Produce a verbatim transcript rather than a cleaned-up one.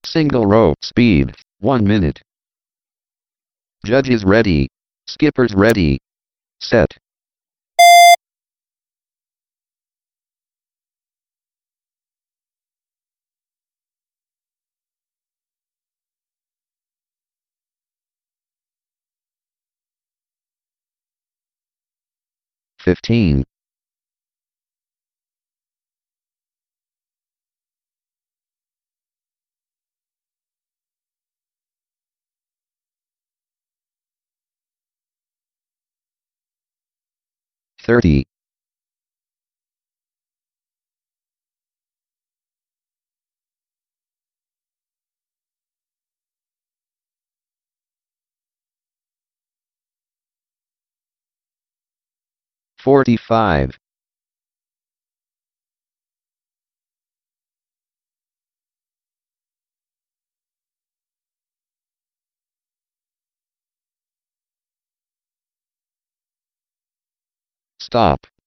Single row. Speed, one minute. Judges ready. Skippers ready. Set. Fifteen. Thirty. Forty-five. Stop.